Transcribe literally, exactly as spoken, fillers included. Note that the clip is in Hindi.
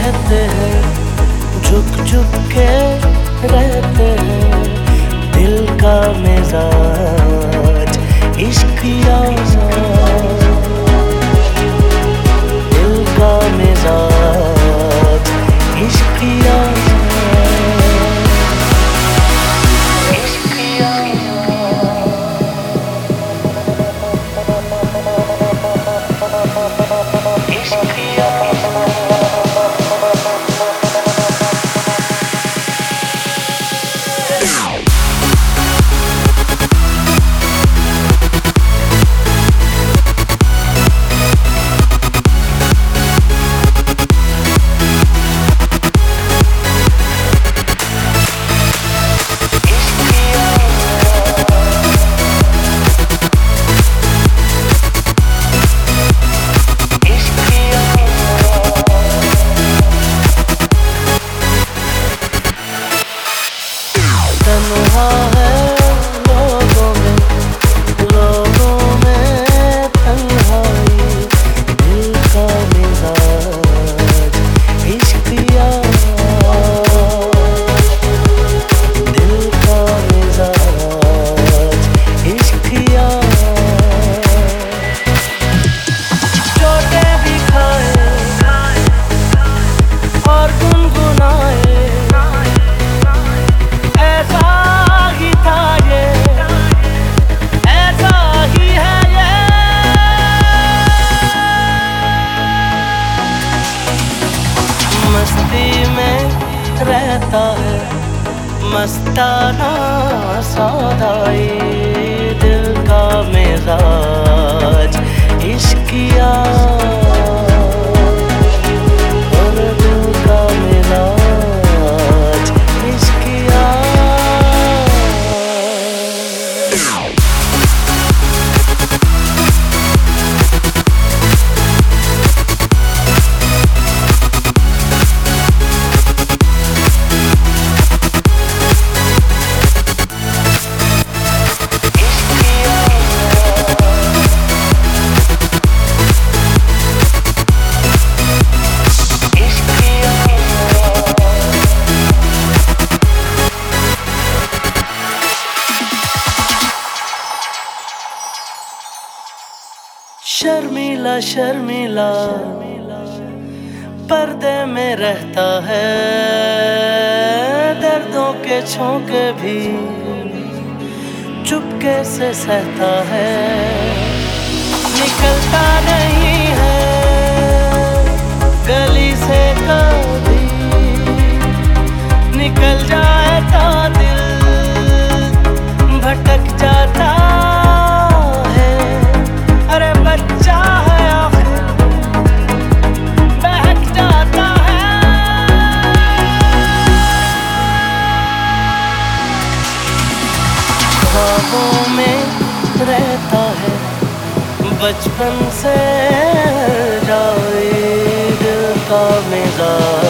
कहते हैं, झुक झुक के रहते हैं। दिल का मिजाज इश्क की आवाज़, दिल का मिजाज इश्क की आवाज़, इश्क की आवाज़, इश्क की तन्हा है लोगों में, लोगों में तन्हाई। दिल का मिजाज इश्क की आवाज़, दिल का मिजाज इश्क की आवाज़। चोटें भी खाए और गुनगुनाए, मस्ती में रहता है मस्ताना सौदाई। दिल का मिजाज इश्क की आवाज़, और दिल का मिजाज इश्क की आवाज़। शर्मीला शर्मीला पर्दे में रहता है, दर्दों के झोंके भी चुपके से सहता है। निकलता नहीं है गली से कभी, निकल जाए तो दिल भटक जाता है। अरे बच्चा है आखिर बहक जाता है। ख्वाबों में रहता है बचपन से जाए। दिल का मिजाज